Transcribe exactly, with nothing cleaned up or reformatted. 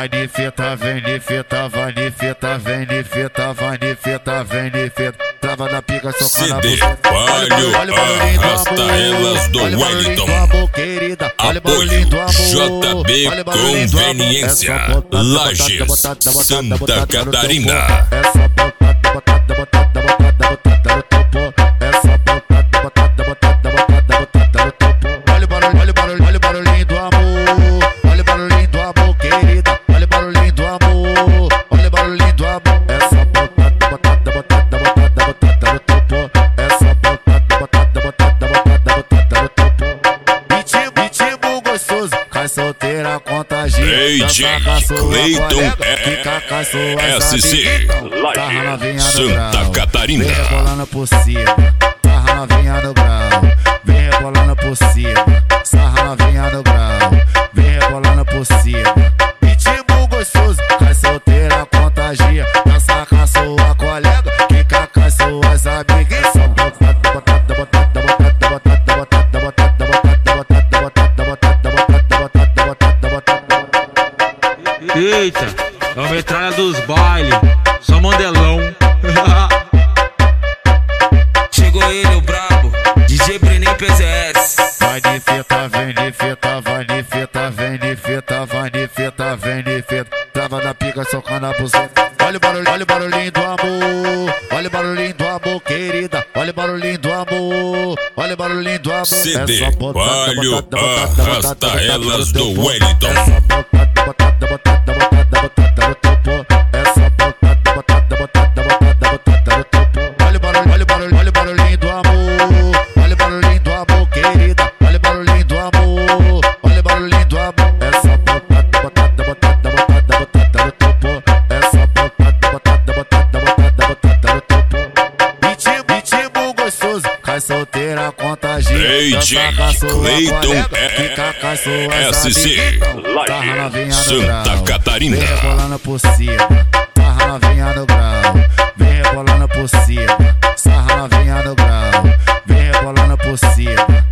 Vai de fita, vem de fita, vai de fita, vem de fita, vai de fita, vem de fita. Trava na pica, soca na C D Palio Arrasta Elas do Wellington. Apoio J B Conveniência, Lages, Santa Catarina. Essa botada, botada, botada, botada, botada no topo. Essa botada, botada, botada, botada, botada no topo. Olha o barulho, olha o barulho, olha o barulhinho do amor. Olha o barulhinho do amor, querida. Olha o barulhinho do amor. Olha o barulhinho do amor. Essa botada, botada, botada, botada, botada no topo. Essa botada, botada, botada, botada, botada no topo. Ritmo, ritmo gostoso, cai solteira, contagia. D J Cleiton S C, Santa Catarina. Vem rebolando por cima, sarra novinha no grau. Vem rebolando por cima, sarra novinha no grau. Vem rebolando por cima. Ritmo gostoso, cai solteira, contagia. Dança com a sua colega, fica com as suas amigas. Só botada, botada, botada, botada, botada, botada, botada, botada, botada, botada, botada, botada, botada, botada. Eita, é uma metralha dos bailes, só mandelão. Chegou ele, o brabo, D J Brenem P Z S. Vai de fita, vem de fita, vai de fita, vem de fita, vai de fita, vem de fita. Trava na pica, soca na buceta. Olha o barulho, olha o barulhinho do amor. Olha o barulhinho do amor, querida. Olha o barulhinho do amor. Olha o barulhinho do amor. C D Palio Arrasta Elas do Wellington. Essa botada, botada, botada, botada, botada no topo. Essa botada, botada, botada, botada, botada no topo. Olha o barulho, olha o barulho, olha o barulhinho do amor. Olha o barulhinho do amor, querida. Olha o barulhinho do amor. Olha o barulhinho do amor. Essa botada, botada, botada, botada, botada no topo. Essa botada, botada, botada, botada, botada no topo. Ritmo, ritmo gostoso, cai solteira, contagia. D J Cleiton S C, Santa Catarina. Vem rebolando por cima, sarra novinha no grau. Vem rebolando por cima, sarra novinha no grau. Vem rebolando por cima.